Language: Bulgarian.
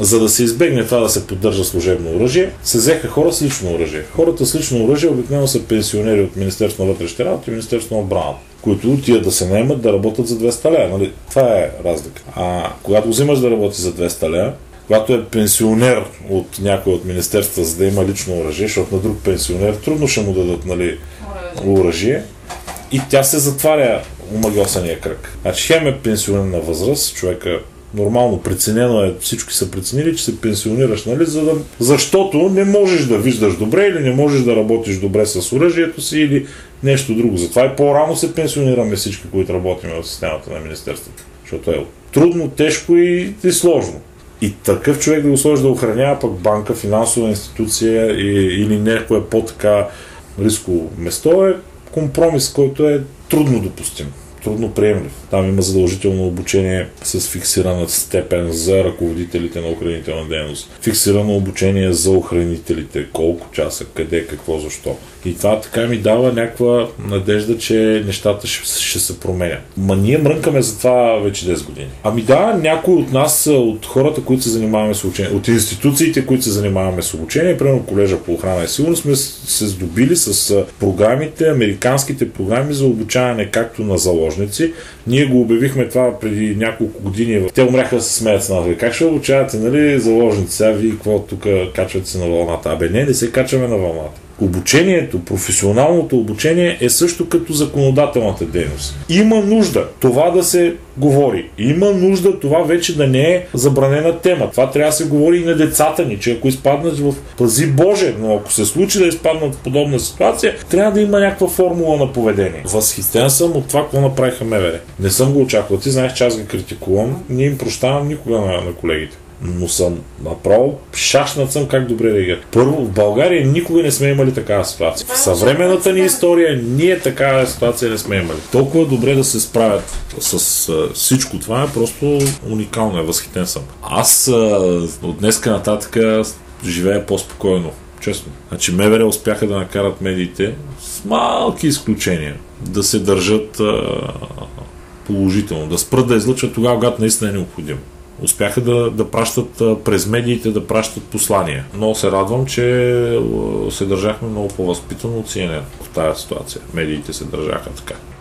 За да се избегне това да се поддържа служебно оръжие, се взеха хора с лично оръжие. Хората с лично оръжие обикновено са пенсионери от Министерството на вътрешните работи и Министерството на отбраната, които отиват да се наемат да работят за 200 лева. Нали? Това е разлика. А когато взимаш да работи за 200 лева, когато е пенсионер от някой от министерства, за да има лично оръжие, защото на друг пенсионер трудно ще му дадат, нали, оръжие, и тя се затваря омагьосания кръг. Значи хем е пенсионерна възраст, човека нормално преценено е, всички са преценили, че се пенсионираш, нали, защото не можеш да виждаш добре или не можеш да работиш добре с оръжието си или нещо друго. Затова и по-рано се пенсионираме всички, които работим в системата на министерството. Защото е трудно, тежко и сложно. И такъв човек да го сложи да охранява пък банка, финансова институция или някое по-така рисково место е компромис, който е трудно допустим, трудно приемлив. Там има задължително обучение с фиксирана степен за ръководителите на охранителна дейност. Фиксирано обучение за охранителите. Колко часа, къде, какво, защо. И това така ми дава някаква надежда, че нещата ще се променят. Ма ние мрънкаме за това вече 10 години. Ами да, някои от нас, от хората, които се занимаваме с обучение, от институциите, които се занимаваме с обучение, примерно колежа по охрана и сигурност, сме се здобили с програмите, американските програми за обучаване както на заложници. Ние го обявихме това преди няколко години. Те умряха да се смеят с нас. Как ще обучавате, нали, заложници? Сега вие какво тук качвате се на вълната? Абе не се качваме на вълната. Обучението, професионалното обучение е също като законодателната дейност. Има нужда това да се говори. Има нужда това вече да не е забранена тема. Това трябва да се говори и на децата ни, че ако изпаднат в пази Боже, но ако се случи да изпаднат в подобна ситуация, трябва да има някаква формула на поведение. Възхитен съм от това, какво направиха МВР. Не съм го очаквал. Ти знаеш, че аз ги критикувам. Не им прощавам никога на колегите. Но съм направо шашнат съм как добре реагират. Първо, в България никога не сме имали такава ситуация. В съвременната ни история ние такава ситуация не сме имали. Толкова добре да се справят с всичко това е просто уникално, възхитен съм. Аз от днеска нататък живея по-спокойно. Честно. Значи МВР успяха да накарат медиите с малки изключения да се държат положително, да спрат да излъчват тогава, когато наистина е необходимо. Успяха да пращат през медиите, да пращат послания. Много се радвам, че се държахме много по-възпитано от CNN в тази ситуация. Медиите се държаха така.